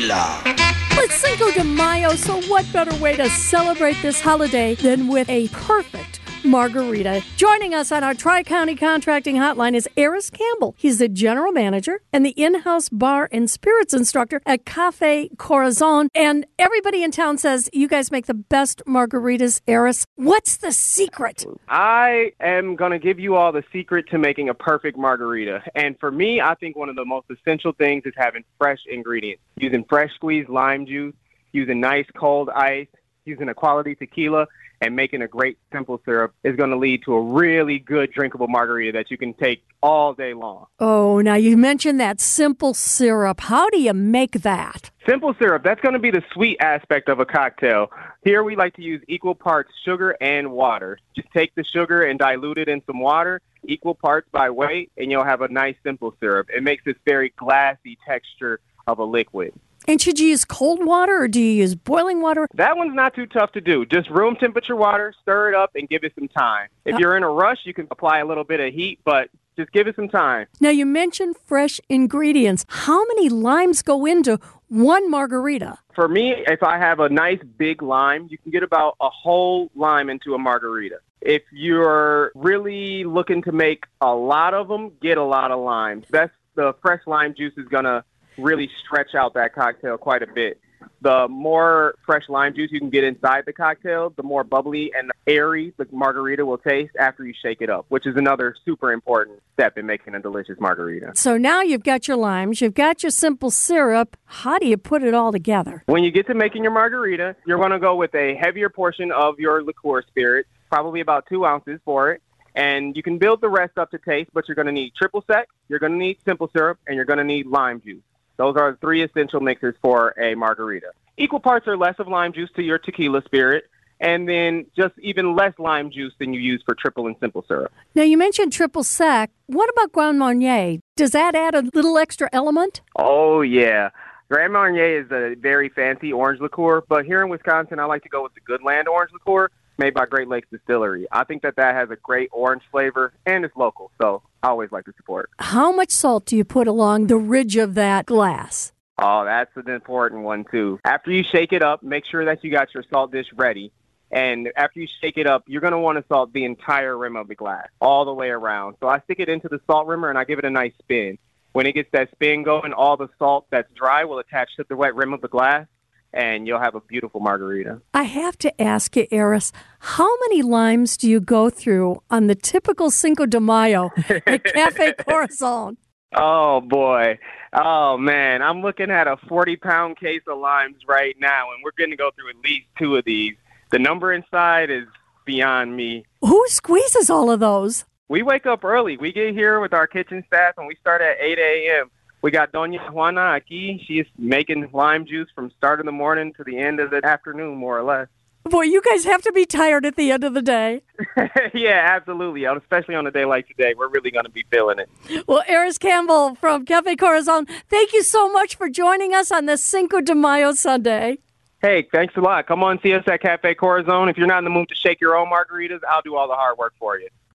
tequila. It's Cinco de Mayo, so what better way to celebrate this holiday than with a perfect margarita? Joining us on our Tri-County Contracting Hotline is Eris Campbell. He's the general manager and the in-house bar and spirits instructor at Cafe Corazon. And everybody in town says you guys make the best margaritas. Eris, what's the secret? I am going to give you all the secret to making a perfect margarita. And for me, I think one of the most essential things is having fresh ingredients. Using fresh squeezed lime juice, using nice cold ice, using a quality tequila, and making a great simple syrup is going to lead to a really good drinkable margarita that you can take all day long. Oh, now you mentioned that simple syrup. How do you make that? Simple syrup, that's going to be the sweet aspect of a cocktail. Here we like to use equal parts sugar and water. Just take the sugar and dilute it in some water, equal parts by weight, and you'll have a nice simple syrup. It makes this very glassy texture of a liquid. And should you use cold water or do you use boiling water? That one's not too tough to do. Just room temperature water, stir it up, and give it some time. If you're in a rush, you can apply a little bit of heat, but just give it some time. Now, you mentioned fresh ingredients. How many limes go into one margarita? For me, if I have a nice big lime, you can get about a whole lime into a margarita. If you're really looking to make a lot of them, get a lot of limes. The fresh lime juice is going to really stretch out that cocktail quite a bit. The more fresh lime juice you can get inside the cocktail, the more bubbly and airy the margarita will taste after you shake it up, which is another super important step in making a delicious margarita. So now you've got your limes, you've got your simple syrup. How do you put it all together? When you get to making your margarita, you're going to go with a heavier portion of your liqueur spirit, probably about 2 ounces for it. And you can build the rest up to taste, but you're going to need triple sec, you're going to need simple syrup, and you're going to need lime juice. Those are the 3 essential mixes for a margarita. Equal parts or less of lime juice to your tequila spirit, and then just even less lime juice than you use for triple and simple syrup. Now, you mentioned triple sec. What about Grand Marnier? Does that add a little extra element? Oh, yeah. Grand Marnier is a very fancy orange liqueur, but here in Wisconsin, I like to go with the Goodland orange liqueur made by Great Lakes Distillery. I think that has a great orange flavor, and it's local, so I always like to support. How much salt do you put along the ridge of that glass? Oh, that's an important one, too. After you shake it up, make sure that you got your salt dish ready. And after you shake it up, you're going to want to salt the entire rim of the glass, all the way around. So I stick it into the salt rimmer, and I give it a nice spin. When it gets that spin going, all the salt that's dry will attach to the wet rim of the glass, and you'll have a beautiful margarita. I have to ask you, Eris, how many limes do you go through on the typical Cinco de Mayo at Cafe Corazon? Oh, boy. Oh, man. I'm looking at a 40-pound case of limes right now, and we're going to go through at least 2 of these. The number inside is beyond me. Who squeezes all of those? We wake up early. We get here with our kitchen staff, and we start at 8 a.m. We got Doña Juana aquí. She's making lime juice from start of the morning to the end of the afternoon, more or less. Boy, you guys have to be tired at the end of the day. Yeah, absolutely. Especially on a day like today, we're really going to be feeling it. Well, Eris Campbell from Cafe Corazon, thank you so much for joining us on this Cinco de Mayo Sunday. Hey, thanks a lot. Come on, see us at Cafe Corazon. If you're not in the mood to shake your own margaritas, I'll do all the hard work for you.